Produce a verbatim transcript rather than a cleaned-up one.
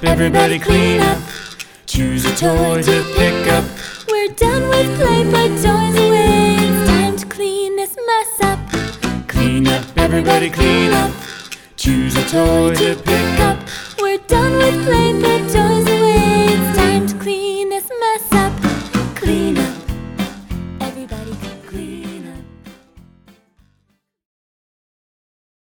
everybody clean up. Choose a toy to pick up. We're done with play, put toys away. It's time to clean this mess up. Clean up, everybody clean up. Choose a toy to pick up. We're done with play, put